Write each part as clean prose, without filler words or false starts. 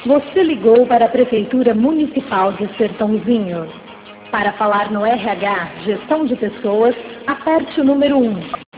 Você ligou para a Prefeitura Municipal de Sertãozinho. Para falar no RH, Gestão de Pessoas, aperte o número 1.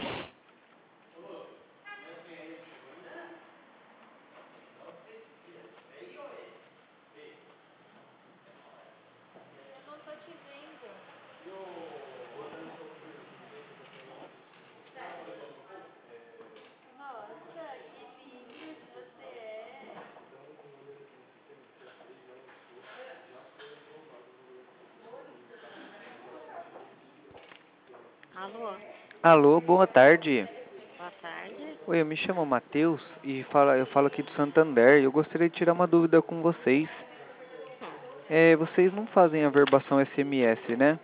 Alô, Alô, boa tarde. boa tarde. Oi, eu me chamo Matheus e eu falo aqui do Santander. Eu gostaria de tirar uma dúvida com vocês. Vocês não fazem a verbação SMS, né?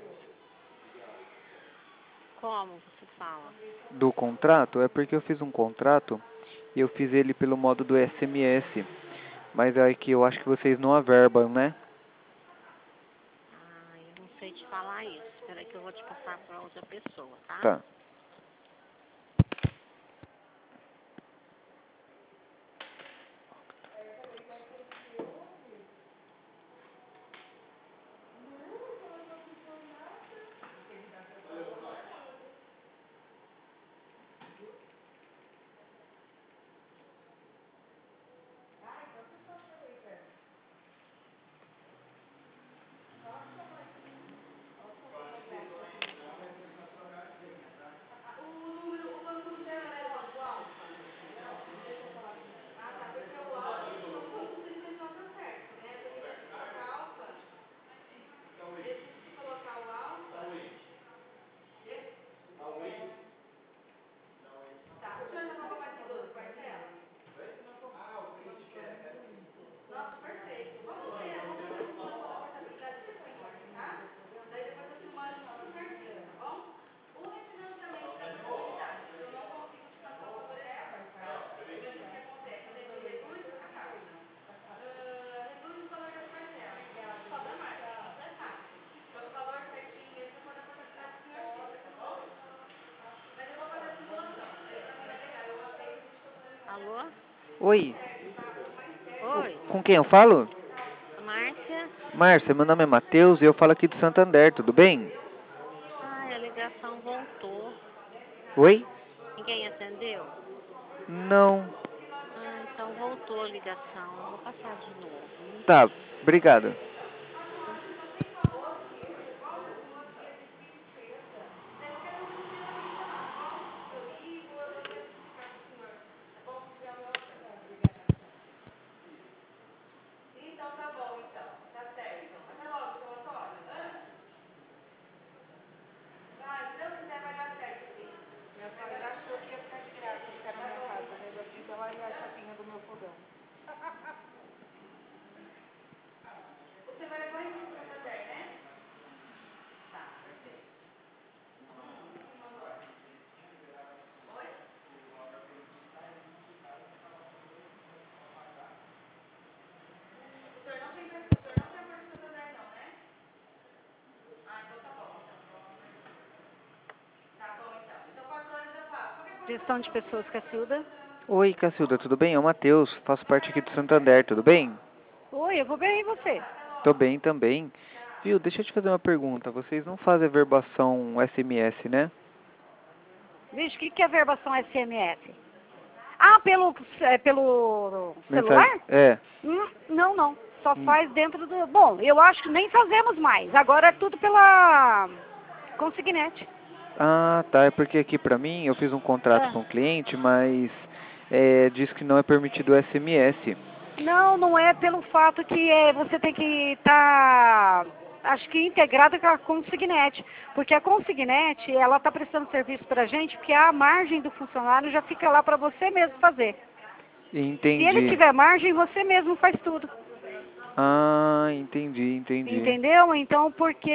Como você fala? Do contrato? É porque eu fiz um contrato e eu fiz ele pelo modo do SMS. Mas é que eu acho que vocês não averbam, né? Ah, eu não sei te falar isso. Espera aí que eu vou te passar para outra pessoa, tá? Tá. Alô? Oi, Oi, com quem eu falo? Márcia? Márcia, meu nome é Matheus e eu falo aqui do Santander, tudo bem? Ai, a ligação voltou. Oi? Ninguém atendeu? Não. Ah, então voltou a ligação. Eu vou passar de novo. Tá, obrigado. Gestão de pessoas, Cacilda? Oi, Cacilda, tudo bem? É o Matheus, faço parte aqui do Santander, tudo bem? Oi, eu vou bem, e você? Tô bem também. Viu, deixa eu te fazer uma pergunta. Vocês não fazem verbação SMS, né? Vixe, o que é verbação SMS? Ah, pelo celular? Mensagem. Não, não. Só Hum, faz dentro do... Bom, eu acho que nem fazemos mais. Agora é tudo pela consignete. Ah, tá. É porque aqui pra mim eu fiz um contrato Ah. para um cliente, mas diz que não é permitido SMS. Não, não é pelo fato que você tem que estar, acho que integrada com a consignete. Porque a consignete, ela está prestando serviço para a gente, porque a margem do funcionário já fica lá para você mesmo fazer. Se ele Entendi. tiver margem, você mesmo faz tudo. Ah, entendi. Entendeu? Então, porque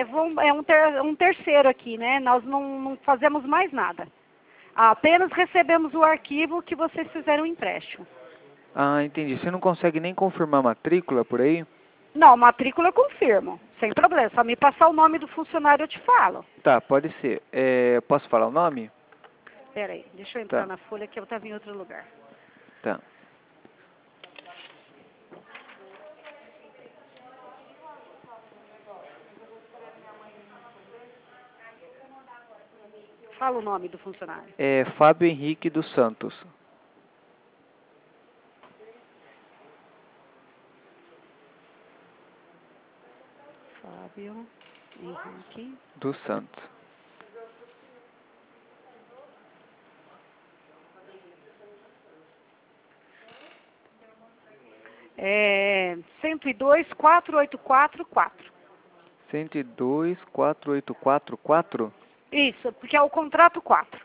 um terceiro aqui, né? Nós não fazemos mais nada. Apenas recebemos o arquivo que vocês fizeram o empréstimo. Ah, entendi. Você não consegue nem confirmar a matrícula por aí? Não, matrícula eu confirmo, sem problema. Só me passar o nome do funcionário eu te falo. Tá, pode ser. Posso falar o nome? Pera aí, deixa eu entrar Tá, na folha que eu estava em outro lugar. tá. Fala o nome do funcionário. É Fábio Henrique dos Santos. Fábio Henrique. Dos Santos. É 102.484.4. 102.484.4? Isso, porque é o contrato 4.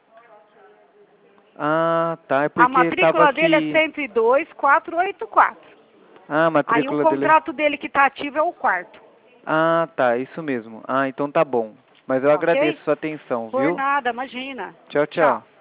Ah, tá. É A porque matrícula tava dele é aqui... 102.484. Ah, a Aí o matrícula dele... contrato dele que está ativo é o quarto. Ah, tá. Isso mesmo. Ah, então tá bom. Mas eu Ok? agradeço a sua atenção, Por viu? nada, imagina. Tchau, Tchau. tchau.